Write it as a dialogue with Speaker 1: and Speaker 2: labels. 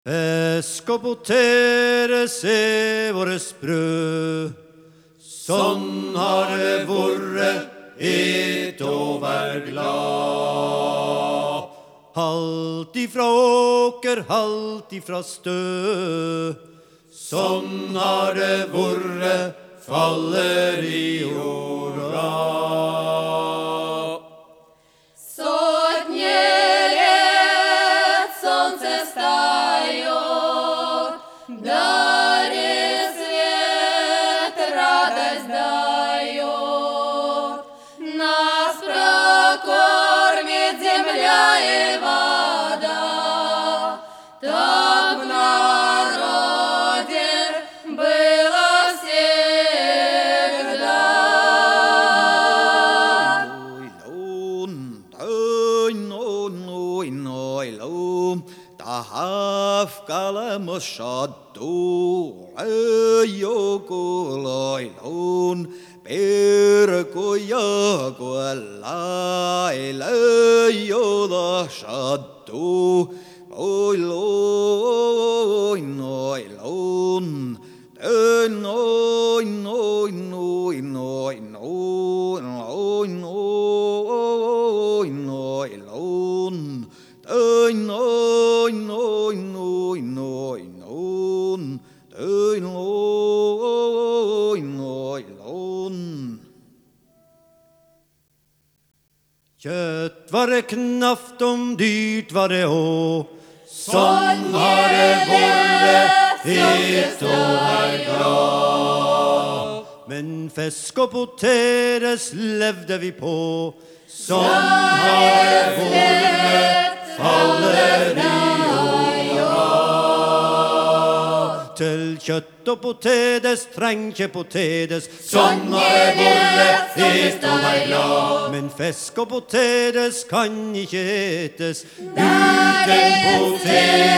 Speaker 1: Fisk og poteres våres brød. Sånn har det vært, et og vær glad. Halt ifra åker, halt ifra stø. Sånn har det vært, faller i jorda. Shaddu ayokulailun perkuyakulailyola shaddu oiloinoilun Kjøtt var det knaft, om dyrt var det også. Sånn har det vært, het og er glad. Men fisk og poteres levde vi på. Sånn har det vært, faller i jorda. Til kjøtt og potetes, treng ikke potetes. Sånn har det vært, het og er glad. Men fisk og potetes kan ikke etes uten potetes.